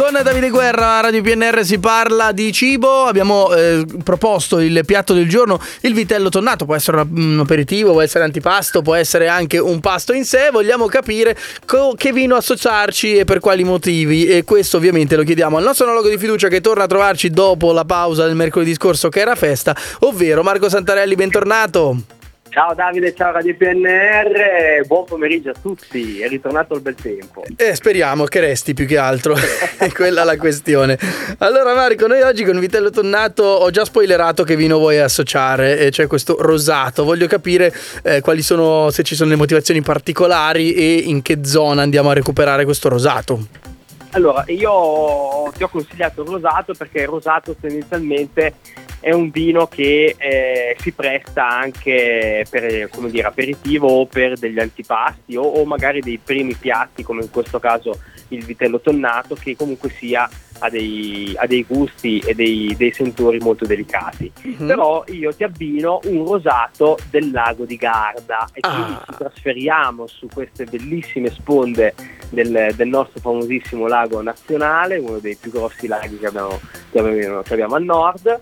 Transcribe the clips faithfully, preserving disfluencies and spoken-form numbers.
Con Davide Guerra, Radio P N R si parla di cibo. Abbiamo eh, proposto il piatto del giorno, il vitello tonnato. Può essere un aperitivo, può essere antipasto, può essere anche un pasto in sé. Vogliamo capire co- che vino associarci e per quali motivi. E questo ovviamente lo chiediamo al nostro enologo di fiducia, che torna a trovarci dopo la pausa del mercoledì scorso, che era festa, ovvero Marco Santarelli. Bentornato. Ciao Davide, ciao Radio P N R, buon pomeriggio a tutti, è ritornato il bel tempo. Eh, speriamo che resti più che altro, è quella la questione. Allora Marco, noi oggi con vitello tonnato, ho già spoilerato che vino vuoi associare, e cioè questo rosato. Voglio capire eh, quali sono, se ci sono le motivazioni particolari e in che zona andiamo a recuperare questo rosato. Allora, io ti ho consigliato il rosato perché il rosato tendenzialmente è un vino che eh, si presta anche per, come dire, aperitivo o per degli antipasti o, o magari dei primi piatti, come in questo caso il vitello tonnato, che comunque sia ha dei, ha dei gusti e dei, dei sentori molto delicati. Mm-hmm. Però io ti abbino un rosato del lago di Garda e quindi ah. ci trasferiamo su queste bellissime sponde del, del nostro famosissimo lago nazionale, uno dei più grossi laghi che abbiamo, che abbiamo, che abbiamo al nord.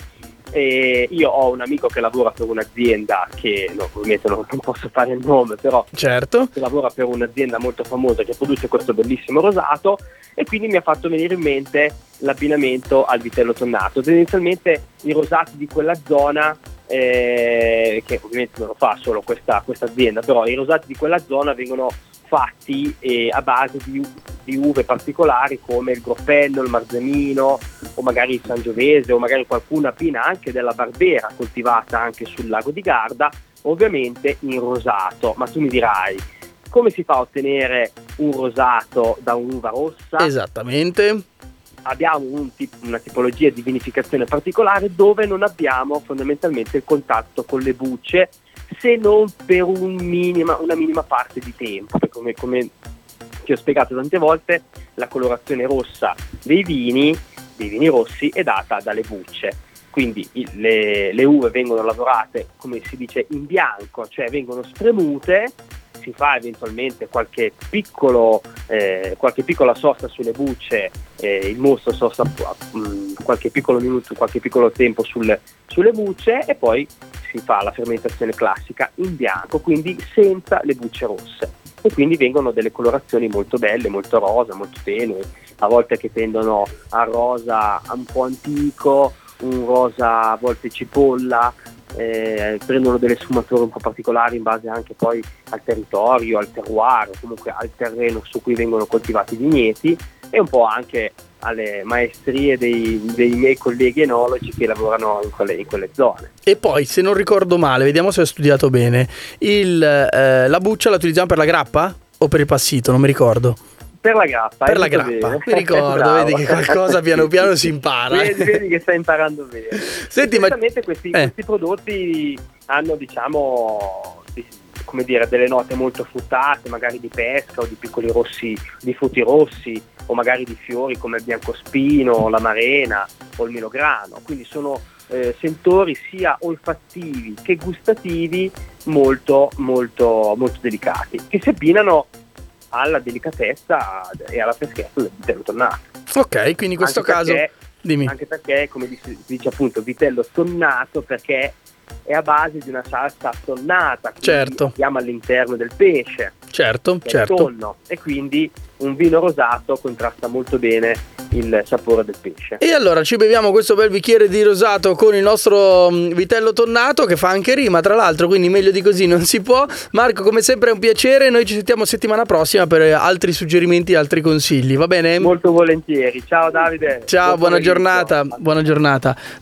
E io ho un amico che lavora per un'azienda che no, ovviamente non, non posso fare il nome, però certo, che lavora per un'azienda molto famosa che produce questo bellissimo rosato, e quindi mi ha fatto venire in mente l'abbinamento al vitello tonnato. Tendenzialmente i rosati di quella zona, eh, che ovviamente non lo fa solo questa, questa azienda, però i rosati di quella zona vengono fatti eh, a base di, di uve particolari come il Groffello, il Marzemino o magari il Sangiovese, o magari qualcuna abbina anche della Barbera coltivata anche sul lago di Garda, ovviamente in rosato. Ma tu mi dirai, come si fa a ottenere un rosato da un'uva rossa? Esattamente. Abbiamo un tip- una tipologia di vinificazione particolare dove non abbiamo fondamentalmente il contatto con le bucce, se non per un minima, una minima parte di tempo. Come, come ti ho spiegato tante volte, la colorazione rossa dei vini, dei vini rossi, è data dalle bucce. Quindi il, le, le uve vengono lavorate, come si dice, in bianco, cioè vengono spremute, si fa eventualmente qualche piccolo eh, qualche piccola sosta sulle bucce, eh, il mosto sosta mh, qualche piccolo minuto, qualche piccolo tempo sulle, sulle bucce, e poi si fa la fermentazione classica in bianco, quindi senza le bucce rosse, e quindi vengono delle colorazioni molto belle, molto rosa, molto tenue, a volte che tendono a rosa un po' antico, un rosa a volte cipolla. Eh, prendono delle sfumature un po' particolari in base anche poi al territorio, al terroir, comunque al terreno su cui vengono coltivati i vigneti, e un po' anche alle maestrie dei, dei miei colleghi enologi che lavorano in quelle, in quelle zone. E poi, se non ricordo male, vediamo se ho studiato bene, il, eh, la buccia la utilizziamo per la grappa o per il passito? Non mi ricordo. Per la grappa. Per la grappa, bene. Mi ricordo, vedi che qualcosa piano piano si impara. Vedi, vedi che stai imparando bene. Senti, ma questi, eh. questi prodotti hanno, diciamo, di, come dire, delle note molto fruttate, magari di pesca o di piccoli rossi, di frutti rossi, o magari di fiori come il biancospino, l'amarena o il melograno. Quindi sono eh, sentori sia olfattivi che gustativi molto, molto, molto delicati, che si abbinano alla delicatezza e alla freschezza del vitello tonnato. Ok, quindi in questo anche caso perché, dimmi. Anche perché, come dice, dice appunto, vitello tonnato perché è a base di una salsa tonnata, quindi certo, abbiamo all'interno del pesce, certo, che certo, è il tonno, e quindi un vino rosato contrasta molto bene il sapore del pesce. E allora ci beviamo questo bel bicchiere di rosato con il nostro vitello tonnato, che fa anche rima tra l'altro, quindi meglio di così non si può. Marco, come sempre è un piacere, noi ci sentiamo settimana prossima per altri suggerimenti, altri consigli, va bene? Molto volentieri. Ciao Davide. Ciao, buona giornata, buona giornata.